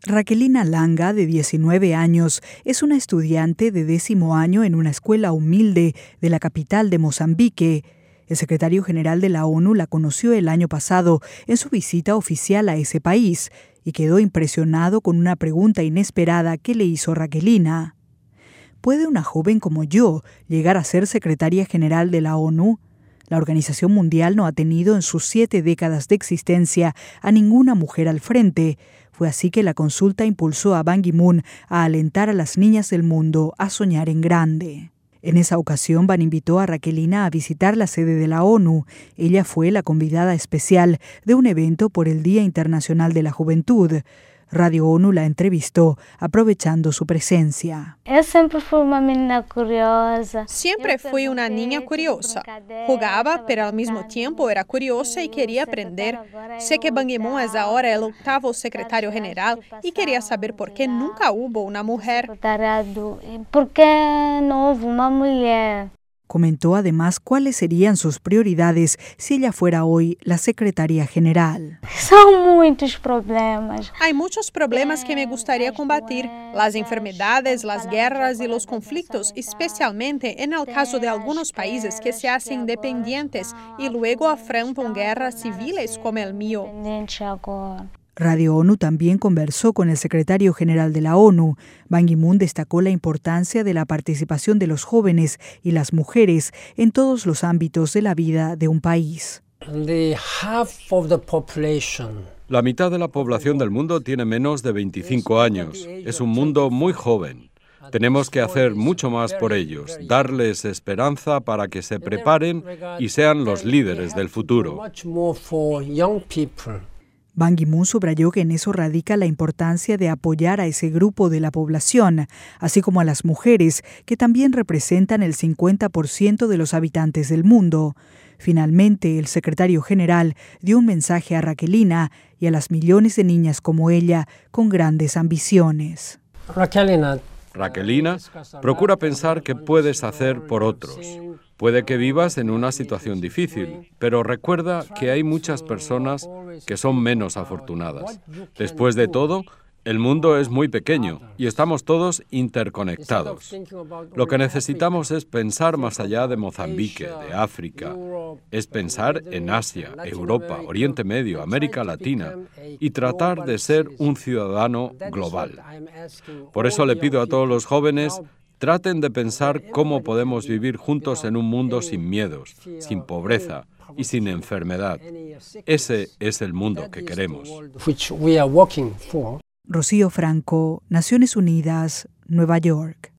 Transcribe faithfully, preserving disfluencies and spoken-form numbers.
Raquelina Langa, de diecinueve años, es una estudiante de décimo año en una escuela humilde de la capital de Mozambique. El secretario general de la ONU la conoció el año pasado en su visita oficial a ese país y quedó impresionado con una pregunta inesperada que le hizo Raquelina. ¿Puede una joven como yo llegar a ser secretaria general de la ONU? La Organización Mundial no ha tenido en sus siete décadas de existencia a ninguna mujer al frente. Fue así que la consulta impulsó a Ban Ki-moon a alentar a las niñas del mundo a soñar en grande. En esa ocasión, Ban invitó a Raquelina a visitar la sede de la ONU. Ella fue la convidada especial de un evento por el Día Internacional de la Juventud. Radio ONU la entrevistó aprovechando su presencia. Yo siempre fui una niña curiosa. Siempre fui una niña curiosa. Jugaba, pero al mismo tiempo era curiosa y quería aprender. Sé que Ban Ki-moon es ahora el octavo secretario general y quería saber por qué nunca hubo una mujer. ¿Por qué no hubo una mujer? Comentó además cuáles serían sus prioridades si ella fuera hoy la secretaria general. Son muchos problemas. Hay muchos problemas que me gustaría combatir. Las enfermedades, las guerras y los conflictos, especialmente en el caso de algunos países que se hacen independientes y luego afrontan guerras civiles como el mío. Radio ONU también conversó con el secretario general de la ONU. Ban Ki-moon destacó la importancia de la participación de los jóvenes y las mujeres en todos los ámbitos de la vida de un país. La mitad de la población del mundo tiene menos de veinticinco años. Es un mundo muy joven. Tenemos que hacer mucho más por ellos, darles esperanza para que se preparen y sean los líderes del futuro. Ban Ki-moon subrayó que en eso radica la importancia de apoyar a ese grupo de la población, así como a las mujeres, que también representan el cincuenta por ciento de los habitantes del mundo. Finalmente, el secretario general dio un mensaje a Raquelina y a las millones de niñas como ella con grandes ambiciones. Raquelina, Raquelina, procura pensar qué puedes hacer por otros. Puede que vivas en una situación difícil, pero recuerda que hay muchas personas que son menos afortunadas. Después de todo, el mundo es muy pequeño y estamos todos interconectados. Lo que necesitamos es pensar más allá de Mozambique, de África. Es pensar en Asia, Europa, Oriente Medio, América Latina y tratar de ser un ciudadano global. Por eso le pido a todos los jóvenes: traten de pensar cómo podemos vivir juntos en un mundo sin miedos, sin pobreza y sin enfermedad. Ese es el mundo que queremos. Rocío Franco, Naciones Unidas, Nueva York.